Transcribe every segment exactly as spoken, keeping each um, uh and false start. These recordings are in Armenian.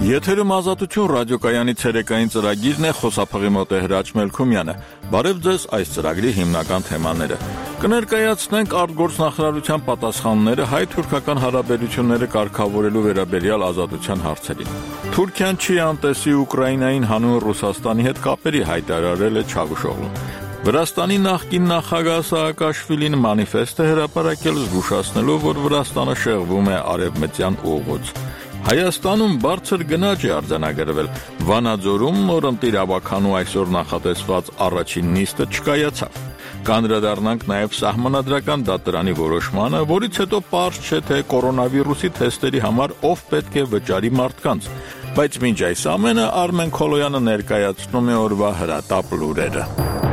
Եթերում Ազատություն ռադիոկայանի ցերեկային ծրագիրն է, խոսափողի մոտ է Հրաչ Մելքումյանը։ Բարև ձեզ, այս ծրագրի հիմնական թեմաները։ Կներկայացնենք արտգործնախարարության պատասխանները հայ-թուրքական հարաբերությունները կարգավորելու վերաբերյալ ազատության հարցերին։ Թուրքիան չի անտեսի Ուկրաինային հանուն Ռուսաստանի հետ կապերի, հայտարարել է Չավուշօղլուն։ Վրաստանի նախկին նախագահ Սաակաշվիլին մանիֆեստ է հրապարակել, զգուշացնելով, որ Վրաստանը շեղվում է արևմտյան ուղուց։ Հայաստանում բարձր գնաճ է արձանագրվել։ Վանաձորում նորընտիր ավականու այսօր նախատեսված առաջին նիստը չկայացավ։ Կանդրադառնանք նաև սահմանադրական դատարանի որոշմանը, որից հետո պարզ չէ, թե կորոնավիրուսի թեստերի համար ով պետք է վճարի մարդկանց։ Բայց մինչ այս ամենը Արմեն Քոլոյանը ներկայացնում է օրվա հրատապ լուրերը։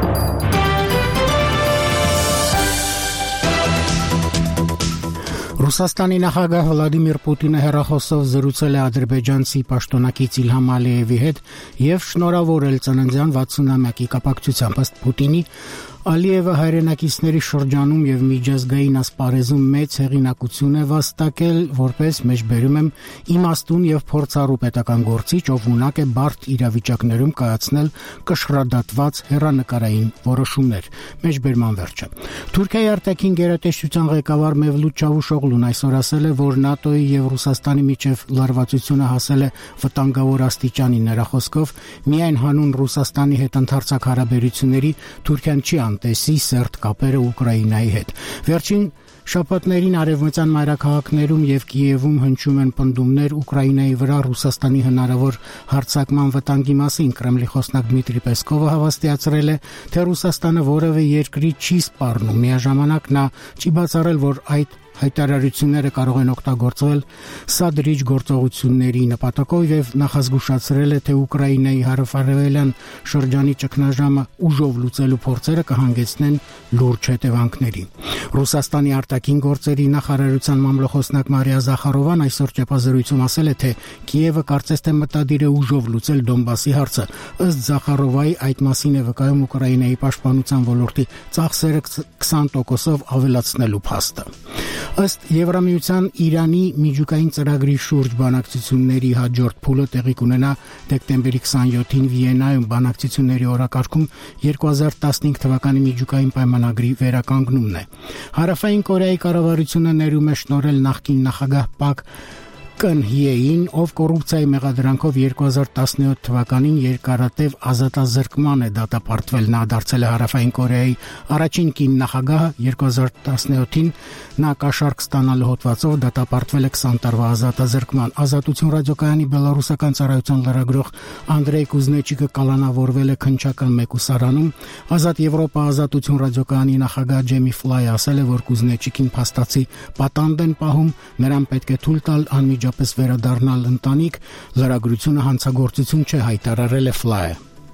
Ռուսաստանի նախագահ Վլադիմիր Պուտինը հեռախոսով զրուցել է ադրբեջանցի պաշտոնակից Իլհամ Ալիևի հետ եւ շնորհավորել ծննդյան վաթսունամյակի կապակցությամբ։ Ըստ Պուտինի, Ալիևը հայրենակիցների շրջանում եւ միջազգային ասպարեզում մեծ հեղինակություն է վաստակել, որպես մեջբերում եմ իմաստուն եւ փորձառու պետական գործիչ, ով ունակ է բարդ իրավիճակներում կայացնել կշռադատված հեռանկարային որոշումներ։ Մեջբերման վերջը։ Թուրքիայի արտաքին գերատեսչության ղեկավար Մևլութ Չավուշօղլուն այսօր ասել է, որ ՆԱՏՕ-ի եւ Ռուսաստանի միջև լարվածությունը հասել է վտանգավոր աստիճանի։ Նրա խոսքով, միայն հանուն Ռուսաստանի հետ ընդհանրացակ հարաբերությունների Թուրքիան չի անտեսի սերտ կապերը Ուկրաինայի հետ։ Վերջին շաբաթներին արևմտյան մայրաքաղաքներում եւ Կիևում հնչում են պնդումներ Ուկրաինայի վրա Ռուսաստանի հնարավոր հարձակման վտանգի մասին։ Կրեմլի խոսնակ Դմիտրի Պեսկովը հավաստիացրել է, թե Ռուսաստանը որևէ երկրի չի սպառնում։ Միաժամանակ նա չի բացառել, որ այդ հայտարարությունները կարող են օգտագործվել սադրիչ գործողությունների նպատակով եւ նախազգուշացրել է, թե Ուկրաինայի հարավարևելյան շրջանի ճգնաժամը ուժով լուծելու փորձերը կհանգեցնեն լուրջ հետևանքների։ Ռուսաստանի արտաքին գործերի նախարարության մամլոխոսնակ Մարիա Զախարովան այսօր ճեպազրույցում ասել է, թե Կիևը կարծես թե մտադիր է ուժով լուծել Դոնբասի հարցը։ Ըստ Զախարովայի, այդ մասին է վկայում Ուկրաինայի պաշտպանության ոլորտի ծախսերը քսան տոկոսով ավելացնելու փաստը։ Ըստ Եվրամիության Իրանի միջուկային ծրագրի շուրջ բանակցությունների հաջորդ փուլը տեղի կունենա դեկտեմբերի քսանյոթին Վիեննայում։ Բանակցությունների օրակարգում երկու հազար տասնհինգ թվականի միջուկային պայմանագրի վերականգնումն է։ Հարավային Կորեայի կառավարությունը ներում է շնորհել նախկին նախագահ Պակ Կն Հիեին, ով կոռուպցիայի մեղադրանքով երկու հազար տասնյոթ թվականին երկարատև ազատազրկման է դատապարտվել։ Նա դարձել է Հարավային Կորեայի առաջին կին նախագահը։ երկու հազար տասնյոթին նա կաշառք ստանալու հոդվածով դատապարտվել է քսան տարվա ազատազրկման։ Ազատություն ռադիոկայանի բելարուսական ծառայության լրագրող Անդրեյ Կուզնեչիկը կալանավորվել է քննչական մեկուսարանում։ Ազատ Եվրոպա ազատություն ռադիոկայանի նախագահ Ջեմի Ֆլայը ասել է, որ Կուզնեչիկին փաստացի պատանդ են պահում, նրան պետք է թույլ տալ անմիջապես վերադառնալ ընտանիք։ Լրագրությունը հանցագործություն չէ, հայտարարել է Ֆլայը։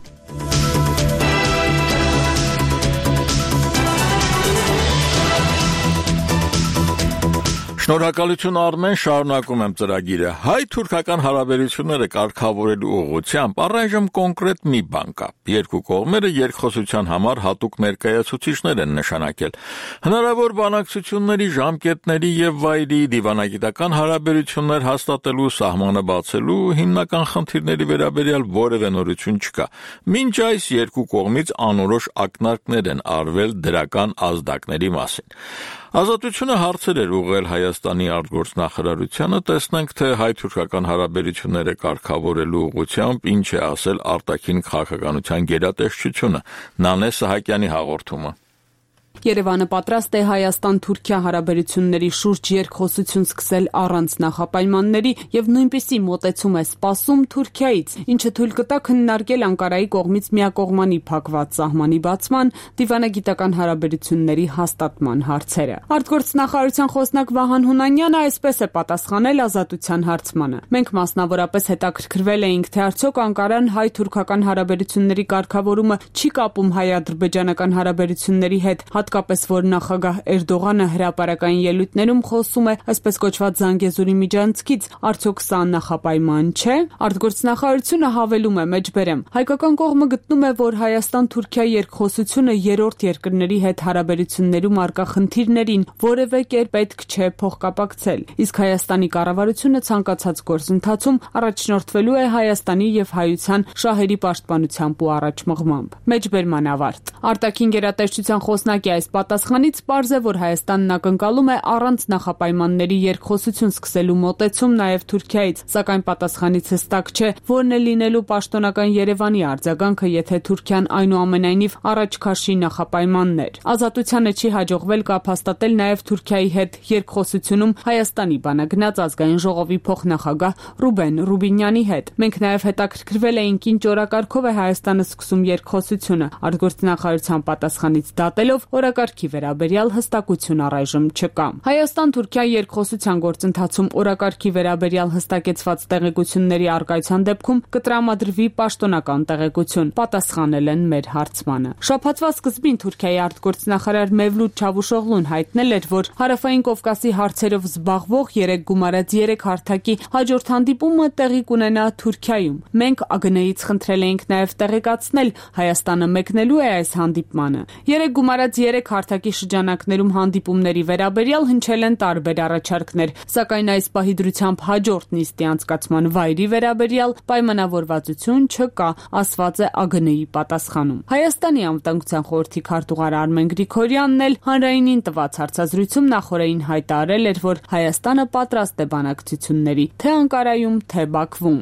Շնորհակալություն Արմեն, շարունակում եմ ծրագիրը։ Հայ-թուրքական հարաբերությունները կարգավորելու ուղղությամբ առայժմ կոնկրետ մի բան կա։ Երկու կողմերը երկխոսության համար հատուկ ներկայացուցիչներ են նշանակել։ Հնարավոր բանակցությունների ժամկետների եւ վայրի դիվանագիտական հարաբերություններ հաստատելու, սահմանը բացելու հիմնական խնդիրների վերաբերյալ որևէ նորություն չկա։ Մինչ այս երկու կողմից անորոշ ակնարկներ են արվել դրական ազդակների մասին։ Ազատությունը հարցեր էր ուղղել Հայաստանի արտգործնախարարությանը, տեսնենք, թե հայ-թուրքական հարաբերությունները կարգավորելու ուղղությամբ ինչ է ասել արտաքին քաղաքականության գերատեսչությունը։ Նանե Սահակյանի հաղորդումը։ Երևանը պատրաստ է Հայաստան-Թուրքիա հարաբերությունների շուրջ երկխոսություն սկսել առանց նախապայմանների եւ նույնպիսի մոտեցում է սպասում Թուրքիայից, ինչը թույլ կտա քննարկել Անկարայի կողմից միակողմանի փակված սահմանի բացման, դիվանագիտական հարաբերությունների հաստատման հարցերը։ Արտգործնախարարության խոսնակ Վահան Հունանյանը այսպես է պատասխանել Ազատության հարցմանը։ Մենք մասնավորապես հետաքրքրվել էինք, թե արդյոք Անկարան հայ-թուրքական հարաբերությունների կարգավորումը չի կապում հայ-ադրբեջանական հարաբերությունների հետ, հատկապես որ նախագահ Էրդողանը հրապարակային ելույթներում խոսում է այսպես կոչված Զանգեզուրի միջանցքից, արդյոք սա նախապայման չէ։ Արտգործնախարարությունը հավելում է մեջբերեմ. հայկական կողմը գտնում է, որ Հայաստան-Թուրքիա երկխոսությունը երրորդ երկրների հետ հարաբերություններում առկա խնդիրներին որևէ կերպ պետք չէ փոխկապակցել, իսկ Հայաստանի կառավարությունը ցանկացած գործընթացում առաջնորդվելու է Հայաստանի եւ հայության շահերի պաշտպանությամբ ու առաջմղմամբ։ Մեջբերման ավարտ։ Արտաքին գերատեսչության խոսնակի այս պատասխանից պարզ է, որ Հայաստանն ակնկալում է առանց նախապայմանների երկխոսություն սկսելու մոտեցում նաեւ Թուրքիայից, սակայն պատասխանից հստակ չէ, որն է լինելու պաշտոնական Երևանի արձագանքը, եթե Թուրքիան այնուամենայնիվ առաջ քաշի նախապայմաններ։ Ազատությանը չի հաջողվել կապ հաստատել նաեւ Թուրքիայի հետ երկխոսությունում Հայաստանի բանագնաց ազգային ժողովի փոխնախագահ Ռուբեն Ռուբինյանի հետ։ Մենք նաեւ հետաքրքրվել էինք ինչ օրակարգով է Հայաստանը սկսում երկխոսությունը։ Արտգործնախարարության պատասխանից դատելով օրակարգի վերաբերյալ հստակություն առայժմ չկա։ Հայաստան-Թուրքիա երկխոսության գործընթացում օրակարգի վերաբերյալ հստակեցված տեղեկությունների առկայության դեպքում կտրամադրվի պաշտոնական տեղեկություն, պատասխանել են մեր հարցմանը։ Շաբաթվա սկզբին Թուրքիայի արտգործնախարար Մևլութ Չավուշօղլուն հայտնել էր, որ Հարավային Կովկասի հարցերով զբաղվող երեք գումարած երեք հարթակի հաջորդ հանդիպումը տեղի կունենա Թուրքիայում։ Մենք ԱԳՆ-ից խնդրել էինք նաև տեղեկացնել Հայաստանը մեկնելու է այս հանդիպմանը։ Երեք գումարած երեք հարթակի շրջանակներում հանդիպումների վերաբերյալ հնչել են տարբեր առաջարկներ, սակայն այս պահի դրությամբ հաջորդ նիստի անցկացման վայրի վերաբերյալ պայմանավորվածություն չկա, ասված է ԱԳՆ-ի պատասխանում։ Հայաստանի անվտանգության խորհրդի քարտուղար Արմեն Գրիգորյանն էլ հանրայինին տված հարցազրույցում նախորդին հայտարարել էր, որ Հայաստանը պատրաստ է բանակցությունների թե Անկարայում, թե Բաքվում։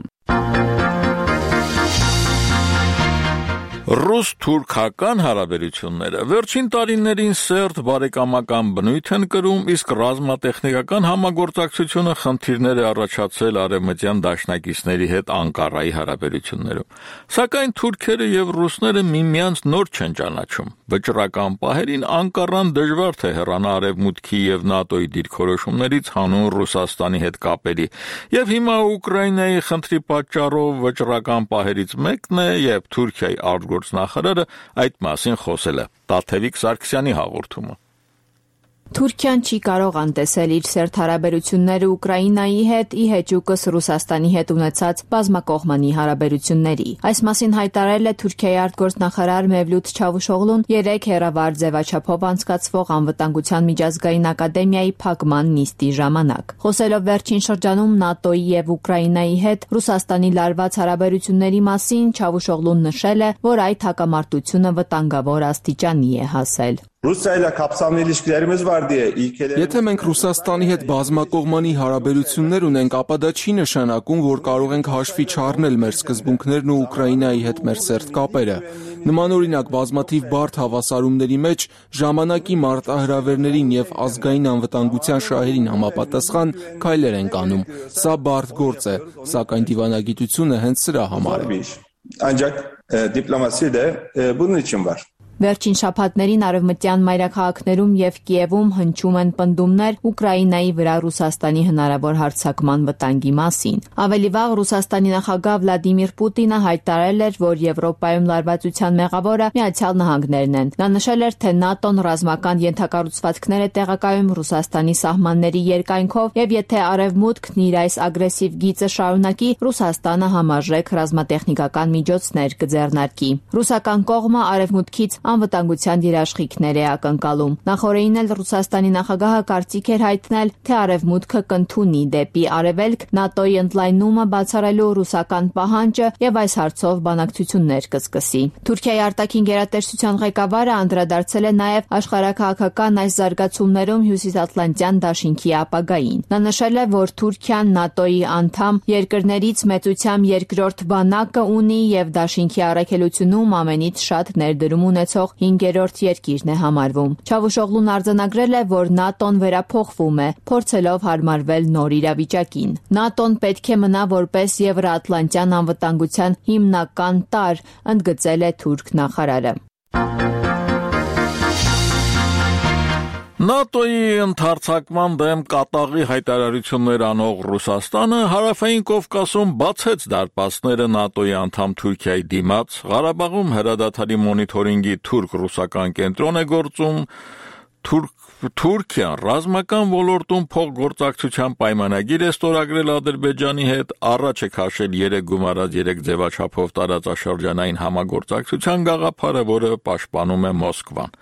Ռուս-թուրքական հարաբերությունները վերջին տարիներին սերտ բարեկամական բնույթ են կրում, իսկ ռազմատեխնիկական համագործակցությունը խնդիրներ է առաջացել արևմտյան դաշնակիցների հետ Անկարայի հարաբերություններում։ Սակայն թուրքերը եւ ռուսները միմյանց նոր չեն ճանաչում։ Վճռական պահերին Անկարան դժվար թե հեռանա Արևմուտքի եւ ՆԱՏՕ-ի դիրքորոշումներից հանուն Ռուսաստանի հետ կապերի, եւ հիմա Ուկրաինայի խնդրի պատճառով վճռական պահերից մեկն է, եւ Թուրքիայի արտգործնախարարը այդ մասին խոսել է։ Տաթևիկ Սարգսյանի հաղորդումը։ Թուրքիան չի կարող անտեսել իր սերտ հարաբերությունները Ուկրաինայի հետ, ի հեճուկս Ռուսաստանի հետ ունեցած բազմակողմանի հարաբերությունների։ Այս մասին հայտարարել է Թուրքիայի արտգործնախարար Մևլութ Չավուշօղլուն երեկ հեռավար ձևաչափով անցկացվող անվտանգության միջազգային ակադեմիայի փակման նիստի ժամանակ։ Խոսելով վերջին շրջանում ՆԱՏՕ-ի եւ Ուկրաինայի հետ Ռուսաստանի լարված հարաբերությունների մասին, Չավուշօղլուն նշել է, որ այդ հակամարտությունը վտանգավոր աստիճանի է հասել։ Եթե մենք Ռուսաստանի հետ բազմակողմանի հարաբերություններ ունենք, ապա դա չի նշանակում, որ կարող ենք հաշվի չառնել մեր սկզբունքներն ու Ուկրաինայի հետ մեր սերտ կապերը։ Նմանօրինակ բազմաթիվ բարդ հավասարումների մեջ ժամանակի մարտահրավերներին եւ ազգային անվտանգության շահերին համապատասխան քայլեր ենք անում։ Սա բարդ գործ է, սակայն դիվանագիտությունը հենց սրա համար է։ Վերջին շաբաթներին արևմտյան մայրաքաղաքներում եւ Կիևում հնչում են պնդումներ Ուկրաինայի վրա Ռուսաստանի հնարավոր հարձակման վտանգի մասին։ Ավելի վաղ Ռուսաստանի նախագահ Վլադիմիր Պուտինը հայտարարել էր, որ Եվրոպայում լարվածության մեղավորը Միացյալ Նահանգներն են։ Նա նշել էր, թե ՆԱՏՕ-ն ռազմական ենթակառուցվածքներ է տեղակայում Ռուսաստանի սահմանների երկայնքով եւ եթե Արևմուտքն իր այս ագրեսիվ գիծը շարունակի, Ռուսաստանը համարժեք ռազմատեխնիկական միջոցներ կձեռնարկի։ Ռուսական կողմը Արևմուտքից անվտանգության երաշխիքներ է ակնկալում։ Նախորդին էլ Ռուսաստանի նախագահը կարծիք էր հայտնել, թե Արևմուտքը կընդունի դեպի Արևելք ՆԱՏՕ-ի ընդլայնումը բացառելու ռուսական պահանջը եւ այս հարցով բանակցություններ կսկսի։ Թուրքիայի արտաքին գերատեսչության ղեկավարը անդրադարձել է նաեւ աշխարհաքաղաքական այս զարգացումներում Հյուսիսատլանտյան դաշինքի ապագային։ Նա նշել է, որ Թուրքիան ՆԱՏՕ-ի անդամ երկրներից մեծությամբ երկրորդ բանակը ունի եւ դաշինքի առաքելությունում ամենից շատ ներդրում ունեցող հինգերորդ երկիրն է համարվում։ Չավուշօղլուն արձանագրել է, որ ՆԱՏՕ-ն վերափոխվում է, փորձելով հարմարվել նոր իրավիճակին։ ՆԱՏՕ-ն պետք է մնա որպես Եվրոատլանտյան անվտանգության հիմնական տարր, ընդգծել է թուրք նախարարը։ ՆԱՏՕ-ի ընդհարձակման դեմ կատաղի հայտարարություններ անող Ռուսաստանը հարավային Կովկասում բացեց դարպասները ՆԱՏՕ-ի անդամ Թուրքիայի դիմաց, Ղարաբաղում հրադադարի մոնիթորինգի թուրք-ռուսական կենտրոն է գործում, Թուրքիան ռազմական ոլորտում փոխգործակցության պայմանագիր է ստորագրել Ադրբեջանի հետ, առաջ է քաշել երեք գումարած երեք ձևաչափով տարածաշրջանային համագործակցության գաղափարը, որը պաշտպանում է Մոսկվան։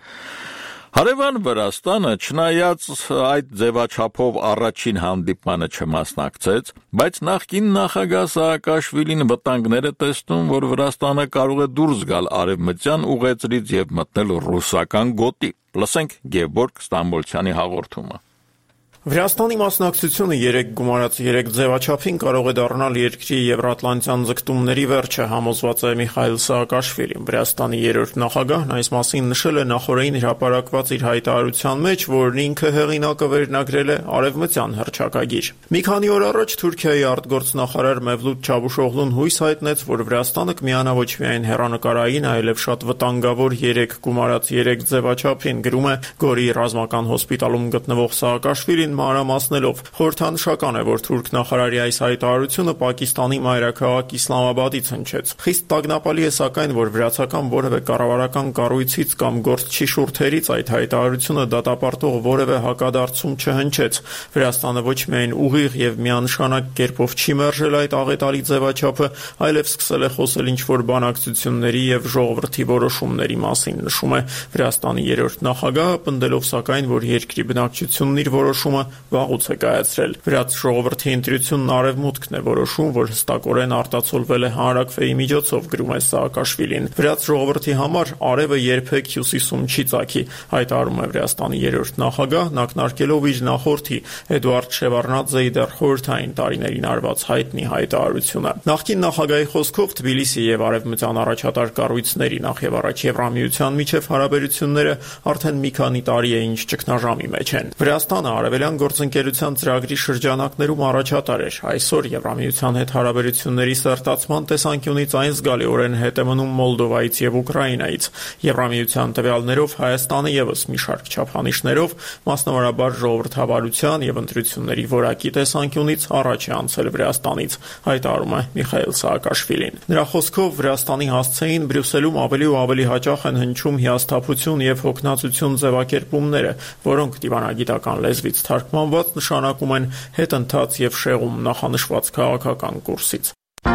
Հարևան Վրաստանը, չնայած այդ ձևաչափով առաջին հանդիպմանը չմասնակցեց, բայց նախկին նախագահ Սաակաշվիլին վտանգներ է տեսնում, որ Վրաստանը կարող է դուրս գալ արևմտյան ուղեծրից եւ մտնել ռուսական գոտի։ Լսենք Գևորգ Ստամբոլցյանի հաղորդումը։ Վրաստանի մասնակցությունը երեք գումարած երեք ձևաչափին կարող է դառնալ երկրի եվրատլանտյան ձգտումների վերջը, համոզված է Միխայիլ Սաակաշվիլին։ Վրաստանի երրորդ նախագահն այս մասին նշել է նախորդին հրապարակված իր հայտարարության մեջ, որն ինքը հեղինակը վերնագրել է արևմտյան հռչակագիր։ Մի քանի օր առաջ Թուրքիայի արտգործնախարար Մևլութ Չավուշօղլուն հույս հայտնեց, որ Վրաստանը կմիանա ոչ միայն հեռանկարային, այլև շատ վտանգավոր երեք գումարած երեք ձևաչափին, գրում է Գորի ռազմական հոսպիտալում գտնվող Սաակաշվիլին մանրամասնելով։ Խորհրդանշական է, որ թուրք նախարարի այս հայտարարությունը Պակիստանի մայրաքաղաք Իսլամաբադից հնչեց։ Խիստ տագնապալի է սակայն, որ վրացական որևէ կառավարական կառույցից կամ գործչի շուրթերից այդ հայտարարությունը դատապարտող որևէ հակադարձում չհնչեց։ Վրաստանը ոչ միայն ուղիղ եւ միանշանակ կերպով չի մերժել այդ աղետալի ձևաչափը, այլև սկսել է խոսել ինչ-որ բանակցությունների եւ ժողովրդի որոշումների մասին, նշում է Վրաստանի երրորդ նախագահը, պնդելով սակայն, որ երկրի բնակչությունն իր որոշումը վաղուց է կայացրել։ Վրաց ժողովրդի ընտրությունն արևմուտքն է որոշում, որ հստակորեն արտացոլվել է հանրաքվեի միջոցով, գրում է Սաակաշվիլին։ Վրաց ժողովրդի համար արևը երբեք հյուսիսում չի ծագի, հայտարարում է Վրաստանի երրորդ նախագահն, ակնարկելով իր նախորդի Էդուարդ Շևարդնաձեի դեռ խորհրդային տարիներին արված հայտնի հայտարարությունը։ Նախկին նախագահի խոսքով Թբիլիսի եւ արևմտյան առաջատար կառույցների, նախ եւ առաջ Եվրամիության միջև հարաբերությունները արդեն մի քանի տարի է ինչ ճգնաժամի մեջ են։ Վրաստանը Արևելյան գործընկերության ծրագրի շրջանակներում առաջատար էր։ Այսօր Եվրամիության հետ հարաբերությունների սերտացման տեսանկյունից այն զգալիորեն հետ է մնում Մոլդովայից եւ Ուկրաինայից։ Եվրամիության տվյալներով Հայաստանը եւս մի շարք չափանիշներով, մասնավորաբար ժողովրդավարության եւ ընտրությունների որակի տեսանկյունից առաջ է անցել Վրաստանից, հայտարարում է Միխայիլ Սաակաշվիլին։ Նրա խոսքով Վրաստանի հասցեին Բրյուսելում ավելի ու ավելի հաճախ են հնչում հիասթափություն եւ հոգնածություն ձևակերպումները, որոնք դիվանագիտական լեզվից թարգմանված նշանակում են հետընթաց եւ շեղում նախանշված քաղաքական կուրսից։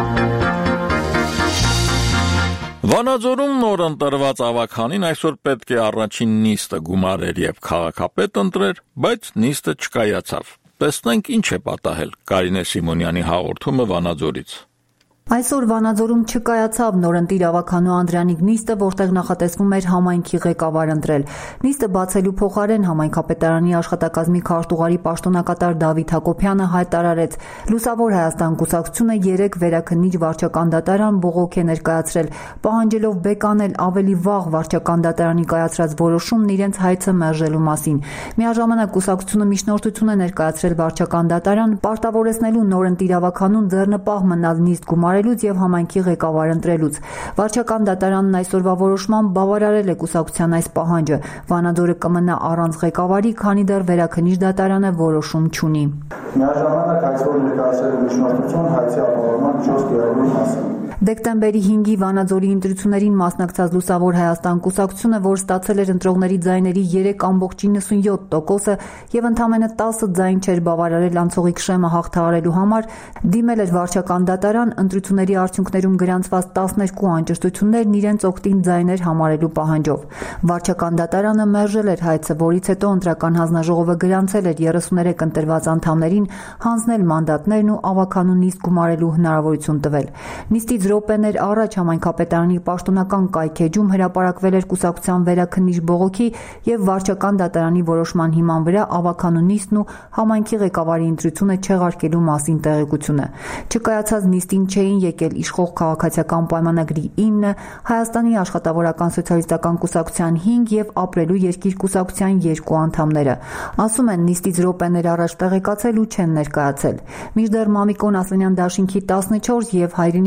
Վանաձորում նոր ընտրված ավագանին այսօր պետք է առաջին նիստը գումարեր եւ քաղաքապետ ընտրեր, բայց նիստը չկայացավ։ Տեսնենք ինչ է պատահել։ Կարինե Սիմոնյանի հաղորդումը Վանաձորից։ Այսօր Վանաձորում չկայացավ նորընտիր ավագանու Անդրանիկ նիստը, որտեղ նախատեսվում էր համայնքի ղեկավար ընտրել։ Նիստը բացելու փոխարեն համայնքապետարանի աշխատակազմի քարտուղարի պաշտոնակատար Դավիթ Հակոբյանը հայտարարեց. Լուսավոր Հայաստան կուսակցությունը երեք վերաքննիչ վարչական դատարան բողոք է ներկայացրել, պահանջելով բեկանել ավելի վաղ վարչական դատարանի կայացրած որոշումն իրենց հայցը մերժելու մասին։ Միաժամանակ կուսակցությունը միջնորդություն է ներկայացրել վարչական դատարան, պարտավորեցնելու նորընտիր ավագանուն ձեռնպահ մնալ նիստ գումարել եւ համայնքի ղեկավար ընտրելուց։ Վարչական դատարանն այսօրվա որոշմամբ բավարարել է կուսակցության այս պահանջը։ Վանաձորը կմնա առանց ղեկավարի, քանի դեռ վերաքննիչ դատարանը որոշում չունի։ Միաժամանակ այսօր ներկայացրել միջնորդություն հայցի ապահովման միջոց կիրառելու մասին։ Դեկտեմբերի հինգի Վանաձորի ընտրություններին մասնակցած Լուսավոր Հայաստան կուսակցությունը, որ ստացել էր ընտրողների ձայների երեք կόμma նվաթյոթ տոկոսը եւ ընդամենը տասը ձայն չէր բավարարել անցողիկ շեմը հաղթահարելու համար, դիմել էր վարչական դատարան ընտրությունների արդյունքներում գրանցված տասներկու անճշտություններն իրենց օգտին ձայներ համարելու պահանջով։ Վարչական դատարանը մերժել էր հայցը, որից հետո ընտրական հանձնաժողովը գրանցել էր երեսուներեք ընտրված անդամներին հանձնել մանդատներն ու ավագանու նիստ գումարելու հնարավորություն տվել։ Նիստից րոպեներ առաջ համայնքապետարանի պաշտոնական կայքեջում հրապարակվել էր կուսակցության վերաքննիչ բողոքի եւ վարչական դատարանի որոշման հիման վրա ավագանու նիստն ու համայնքի ղեկավարի ընտրությունը չեղարկելու մասին տեղեկությունը։ Չկայացած նիստին չէին եկել իշխող քաղաքացիական պայմանագրի ինը, Հայաստանի աշխատավորական սոցիալիստական կուսակցության հինգ եւ Ապրելու երկիր կուսակցության երկու անդամները։ Ասում են նիստից րոպեներ առաջ տեղեկացել ու չեն ներկայացել։ Մինչդեռ Մամիկոն Ասլանյան դաշինքի տասնչորս եւ Հայրենիք կուսակցության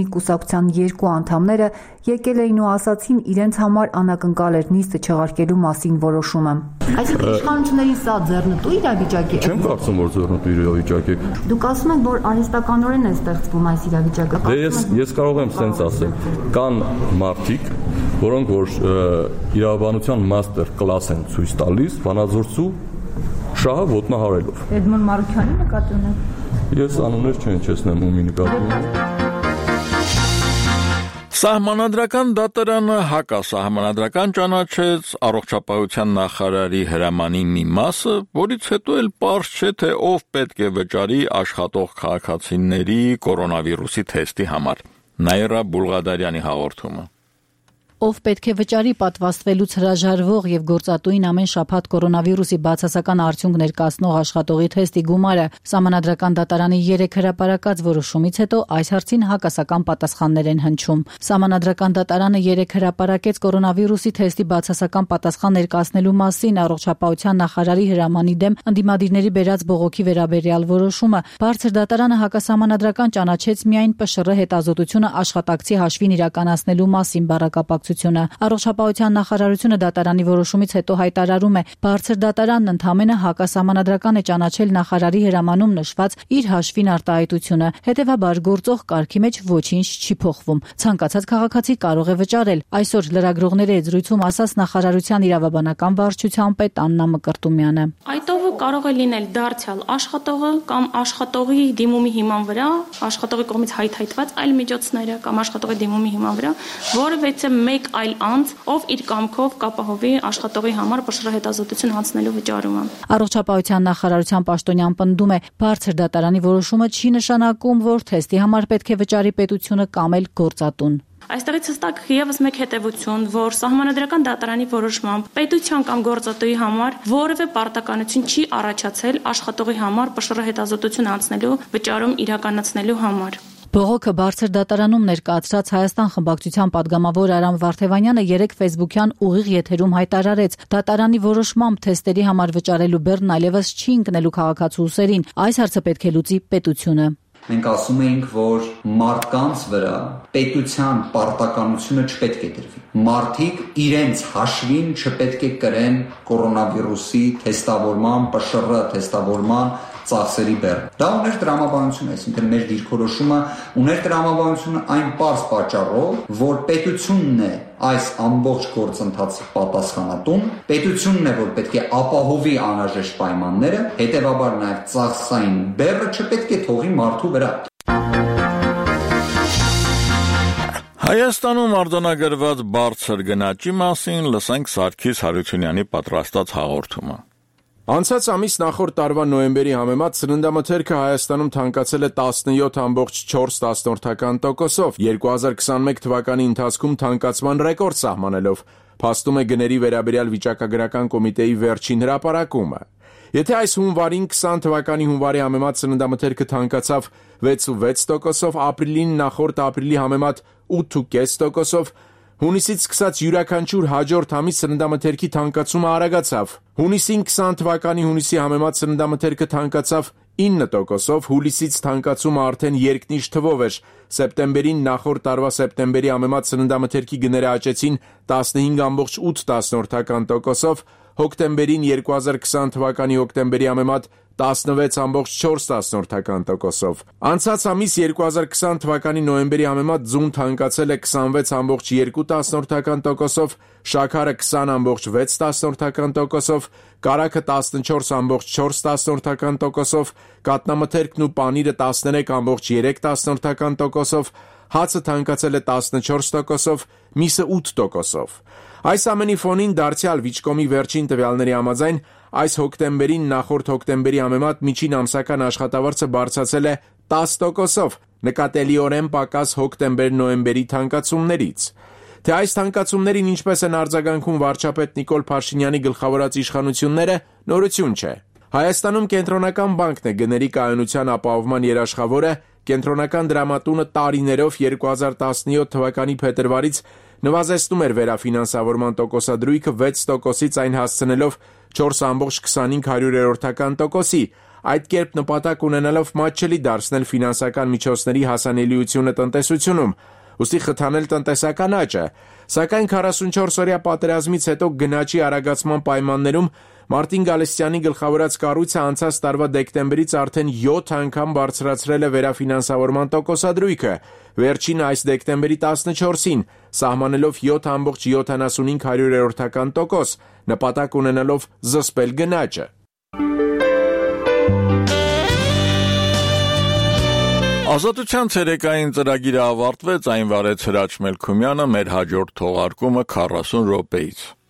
կուսակցության երկու անդամները եկել էին ու ասացին իրենց համար անակնկալ էր նիստը չեղարկելու մասին որոշումը։ Այսինքն իշխանությունների սա ձեռնտու իրավիճակ է։ Չեմ կարծում, որ ձեռնտու իրավիճակ է։ Դուք ասում եք, որ արհեստականորեն է ստեղծվում այս իրավիճակը։ Դե ես ես կարող եմ սենց ասել։ Կան մարդիկ, որոնք որ իրավաբանության մաստեր կլաս են ցույց տալիս, վանաձորցու շահը ոտնահարելով։ Էդմոն Մարուքյանի նկատի ունեք։ Ես անուններ չեն չեսնեմ ումի նկատի ունեմ։ Սահմանադրական դատարանը հակասահմանադրական ճանաչեց առողջապահության նախարարի հրամանի մի մասը, որից հետո էլ պարզ չէ, թե ով պետք է վճարի աշխատող քաղաքացիների կորոնավիրուսի թեստի համար։ Նաիրա Բուլղադարյանի հաղորդումը։ Ով պետք է վճարի պատվաստվելուց հրաժարվող եւ գործատուին ամեն շաբաթ կորոնավիրուսի բացասական արդյունք ներկայացնող աշխատողի թեստի գումարը Սահմանադրական դատարանի երեք հրապարակած որոշումից հետո այս հարցին հակասական պատասխաններ են հնչում։ Սահմանադրական դատարանը երեք հրապարակեց կորոնավիրուսի թեստի բացասական պատասխան ներկայացնելու մասին առողջապահության նախարարի հրամանի դեմ ընդդիմադիրների բերած բողոքի վերաբերյալ որոշումը։ Բարձր դատարանը հակասահմանադրական ճանաչեց միայն ՊՇՌ հետազոտությունը աշխատակցի հաշվին իրականացնելու մասին բառակապակցությունը։ Առողջապահության նախարարությունը դատարանի որոշումից հետո հայտարարում է, բարձր դատարանն ընդհանրապես հակասահմանադրական է ճանաչել նախարարի հրամանում նշված իր հաշվին արտահայտությունը, հետևաբար գործող կարգի մեջ ոչինչ չի փոխվում։ Ցանկացած քաղաքացի կարող է վճարել։ Այսօր լրագրողների հետ զրույցում ասաց նախարարության իրավաբանական վարչության պետ Աննա Մկրտումյանը։ Այդ ով կարող է լինել դարձյալ աշխատողը կամ աշխատողի դիմումի հիման վրա, աշխատողի կողմից հայթայթված այլ միջոցները կամ աշխատողի դիմումի հիման վրա, որովհետեւ մեկ այլ անձ, ով իր կամքով կապահովի աշխատողի համար ՊՇՌ հետազոտություն հանձնելու վճարումը։ Առողջապահության նախարարության պաշտոնյան պնդում է, բարձր դատարանի որոշումը չի նշանակում, որ թեստի համար պետք է վճարի պետությունը կամ էլ գործատուն։ Այստեղից հստակ եւս մեկ հետևություն, որ Սահմանադրական դատարանի որոշմամբ պետության կամ գործատուի համար որևէ պարտականություն չի առաջացել աշխատողի համար ՊՇՌ հետազոտություն անցնելու վճարում իրականացնելու համար։ Բողոքը բարձր դատարանում ներկայացրած Հայաստան խմբակցության падգամավոր Արամ Վարդևանյանը երեք ֆեյսբուքյան ուղիղ եթերում հայտարարեց. դատարանի որոշմամբ թեստերի համար վճարելու բեռն այլևս չի ընկնելու քաղաքացու ուսերին, այս հարցը պետք է լուծի պետությունը։ Մենք ասում էինք, որ մարդկանց վրա պետության պարտականությունը չպետք է դրվի։ Մարդիկ իրենց հաշվին չպետք է կրեն կորոնավիրուսի թեստավորման, ՊՇՌ թեստավորման ծախսերի բեռը։ Դա ուներ տրամաբանությունը, այսինքն մեր դիրքորոշումը ուներ տրամաբանությունը այն պարզ պատճառով, որ պետությունն է այս ամբողջ գործընթացի պատասխանատուն, պետությունն է, որ պետք է ապահովի անհրաժեշտ պայմանները, հետևաբար նաև ծախսային բեռը չպետք է թողի մարդու վրա։ Հայաստանում արձանագրված բարձր գնաճի մասին լսենք Սարգիս Հարությունյանի պատրաստած հաղորդումը։ Անցած ամիս նախորդ տարվա նոյեմբերի համեմատ սննդամթերքը Հայաստանում թանկացել է տասնյոթ բացարձակ չորս տոկոսով, երկու հազար քսանմեկ թվականի ընթացքում թանկացման ռեկորդ սահմանելով, փաստում է գների վերաբերյալ վիճակագրական կոմիտեի վերջին հրապարակումը։ Եթե այս հունվարին քսան թվականի հունվարի համեմատ սննդամթերքը թանկացավ վեց ու վեց տոկոսով, ապրիլին նախորդ ապրիլի համեմատ ութ ու կես տոկոսով, հունիսից սկսած յուրաքանչյուր հաջորդ ամիս սննդամթերքի թանկացումը արագացավ։ Հունիսին քսան թվականի հունիսի համեմատ սննդամթերքը թանկացավ ինը տոկոսով, հուլիսից թանկացումը արդեն երկնիշ թվով էր։ Սեպտեմբերին նախորդ տարվա սեպտեմբերի համեմատ սննդամթերքի գները աճեցին տասնհինգ բացարձակ ութ տոկոսով, հոկտեմբերին երկու հազար քսան թվականի հոկտեմբերի համեմատ տասնվեց բացարձակ չորս տոկոսով։ Անցած ամիս երկու հազար քսան թվականի նոյեմբերի համեմատ ձուն թանկացել է քսանվեց բացարձակ երկու տոկոսով, շաքարը քսան բացարձակ վեց տոկոսով, կարագը տասնչորս բացարձակ չորս տոկոսով, կատնամթերքն ու պանիրը տասներեք բացարձակ երեք տոկոսով, հացը թանկացել է տասնչորս տոկոսով, միսը ութ տոկոսով։ Այս ամենի ֆոնին դարձյալ Վիճկոմի վերջին տվյալների համաձայն այս հոկտեմբերին նախորդ հոկտեմբերի համեմատ միջին ամսական աշխատավարձը բարձրացել է տասը տոկոսով, նկատելիորեն պակաս հոկտեմբեր-նոյեմբերի թանկացումներից։ Թե այս թանկացումներին ինչպես են արձագանքում վարչապետ Նիկոլ Փաշինյանի գլխավորած իշխանությունները, նորություն չէ։ Հայաստանում Կենտրոնական բանկն է գների կայունության ապահովման երաշխավորը, Կենտրոնական դրամատունը տարիներով երկու հազար տասնյոթ թվականի փետրվարից նվազեցնում էր վերաֆինանսավորման տոկոսադրույքը վեց տոկոսից այն հասցնելով չորս բացարձակ քսանհինգ տոկոսի, այդ կերպ նպատակ ունենալով մատչելի դարձնել ֆինանսական միջոցների հասանելիությունը տնտեսությունում։ ուստի խթանել տնտեսական աճը։ Սակայն քառասունչորս օրյա պատերազմից հետո գնաճի արագացման պայմաններում Մարտին Գալստյանի գլխավորած կառույցը անցած տարվա դեկտեմբերից արդեն յոթ անգամ բարձրացրել է վերաֆինանսավորման տոկոսադրույքը, վերջինը այս դեկտեմբերի տասնչորսին, սահմանելով յոթ կoma յոթանասունհինգ հարյուրերորդական տոկոս, նպատակ ունենալով զսպել գնաճը։ Ազատության ցերեկային ծրագիրը ավարտվեց, այն վարեց Հրաչ Մելքումյանը, մեր հաջորդ թողարկումը քառասուն րոպեից։